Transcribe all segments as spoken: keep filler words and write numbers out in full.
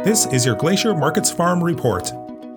This is your Glacier Markets Farm Report.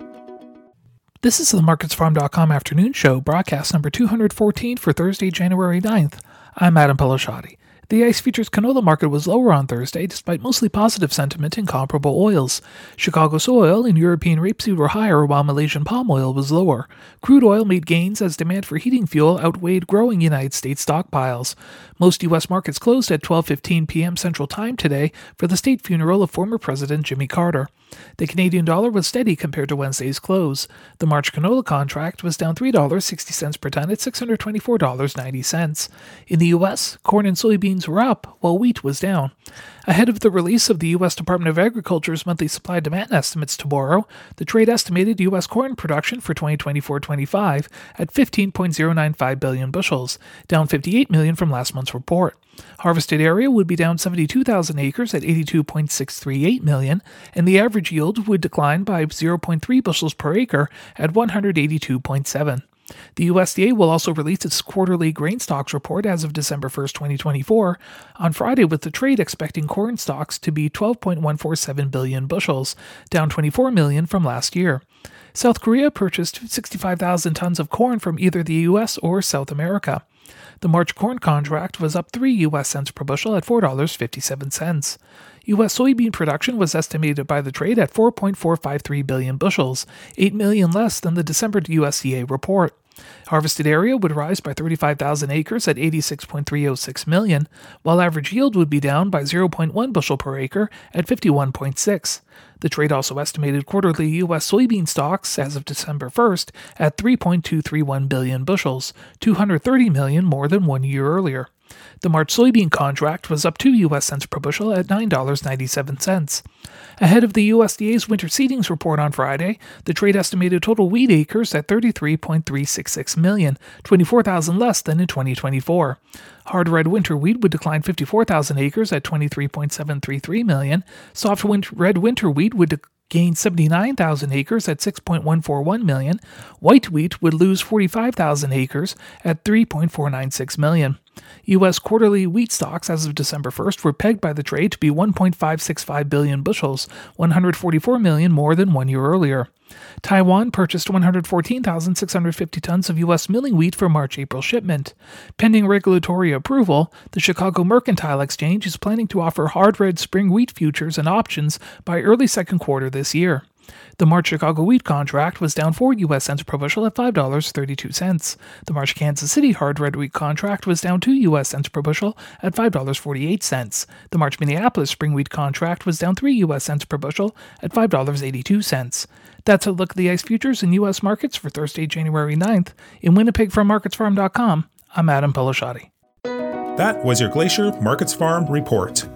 This is the Markets Farm dot com afternoon show, broadcast number two hundred fourteen for Thursday, January ninth. I'm Adam Pelashati. The ICE futures canola market was lower on Thursday, despite mostly positive sentiment in comparable oils. Chicago soy oil and European rapeseed were higher, while Malaysian palm oil was lower. Crude oil made gains as demand for heating fuel outweighed growing United States stockpiles. Most U S markets closed at twelve fifteen p.m. Central Time today for the state funeral of former President Jimmy Carter. The Canadian dollar was steady compared to Wednesday's close. The March canola contract was down three dollars and sixty cents per ton at six hundred twenty-four dollars and ninety cents. In the U S, corn and soybeans were up, while wheat was down. Ahead of the release of the U S Department of Agriculture's monthly supply-demand estimates tomorrow, the trade estimated U S corn production for twenty twenty-four twenty-five at fifteen point zero nine five billion bushels, down fifty-eight million from last month's report. Harvested area would be down seventy-two thousand acres at eighty-two point six three eight million, and the average yield would decline by zero point three bushels per acre at one hundred eighty-two point seven. The U S D A will also release its quarterly grain stocks report as of December first, twenty twenty-four, on Friday, with the trade expecting corn stocks to be twelve point one four seven billion bushels, down twenty-four million from last year. South Korea purchased sixty-five thousand tons of corn from either the U S or South America. The March corn contract was up three U S cents per bushel at four dollars and fifty-seven cents. U S soybean production was estimated by the trade at four point four five three billion bushels, eight million less than the December U S D A report. Harvested area would rise by thirty-five thousand acres at eighty-six point three oh six million, while average yield would be down by zero point one bushel per acre at fifty-one point six. The trade also estimated quarterly U S soybean stocks as of December first at three point two three one billion bushels, two hundred thirty million more than one year earlier. The March soybean contract was up two U S cents per bushel at nine dollars and ninety-seven cents. Ahead of the U S D A's winter seedings report on Friday, the trade estimated total wheat acres at thirty-three point three six six million, twenty-four thousand less than in twenty twenty-four. Hard red winter wheat would decline fifty-four thousand acres at twenty-three point seven three three million. Soft winter, red winter wheat would de- gain seventy-nine thousand acres at six point one four one million. White wheat would lose forty-five thousand acres at three point four nine six million. U S quarterly wheat stocks as of December first were pegged by the trade to be one point five six five billion bushels, one hundred forty-four million more than one year earlier. Taiwan purchased one hundred fourteen thousand six hundred fifty tons of U S milling wheat for March-April shipment. Pending regulatory approval, the Chicago Mercantile Exchange is planning to offer hard red spring wheat futures and options by early second quarter this year. The March Chicago wheat contract was down four U S cents per bushel at five dollars and thirty-two cents. The March Kansas City hard red wheat contract was down two U S cents per bushel at five dollars and forty-eight cents. The March Minneapolis spring wheat contract was down three U S cents per bushel at five dollars and eighty-two cents. That's a look at the ICE futures in U S markets for Thursday, January ninth. In Winnipeg from Markets Farm dot com, I'm Adam Pelashati. That was your Glacier Markets Farm Report.